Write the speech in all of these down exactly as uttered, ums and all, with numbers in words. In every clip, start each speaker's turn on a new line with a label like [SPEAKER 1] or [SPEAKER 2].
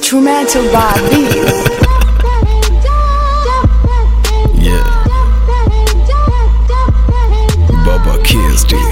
[SPEAKER 1] Instrumental by Beats.
[SPEAKER 2] Yeah. Baba K S D.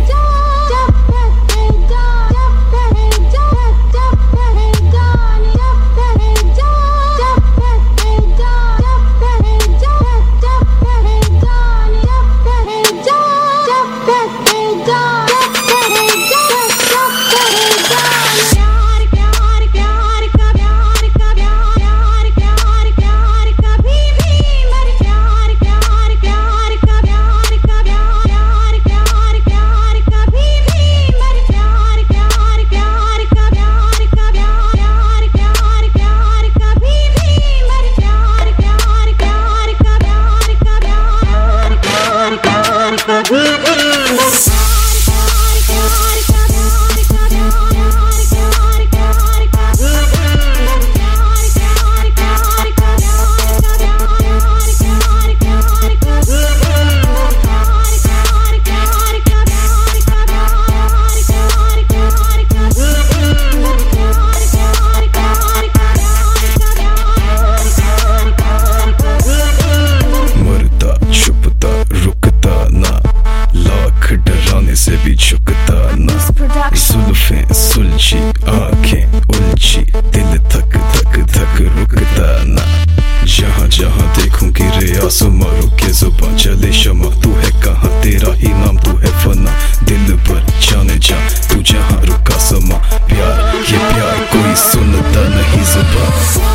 [SPEAKER 2] से भी झुकता ना, जुल्फें सुलझी आंखें उलझी, दिल थक थक थक रुकता ना। जहाँ जहाँ देखूं गिरे आसमां, रुके जुबां चले शमा। तू है कहाँ, तेरा ही नाम, तू है फना। दिल पर जाने जा, तू जहाँ रुका समा। प्यार ये प्यार कोई सुनता नहीं जुबां।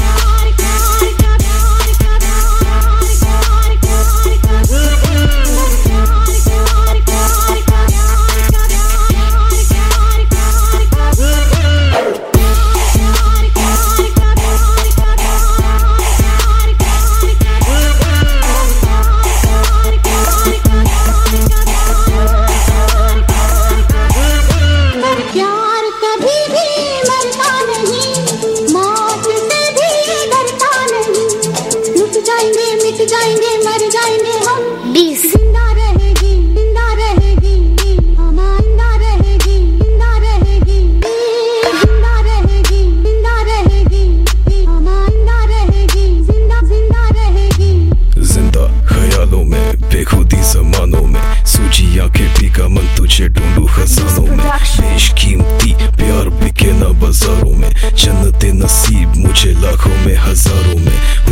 [SPEAKER 3] मिट जाएंगे मर जाएंगे हम, जिंदा रहेगी जिंदा रहेगी हमारा, जिंदा रहेगी जिंदा रहेगी जिंदा रहेगी जिंदा रहेगी हमारा, जिंदा रहेगी जिंदा जिंदा रहेगी।
[SPEAKER 2] जिंदा ख्यालों में, बेखुदी जमानों में, सूजी आंखें पीका मन, तुझे ढूंढूं खजानों में। बेशकीमती प्यार बिके ना बाजारों में, जन्नते नसीब मुझे लाखों में हजारों में।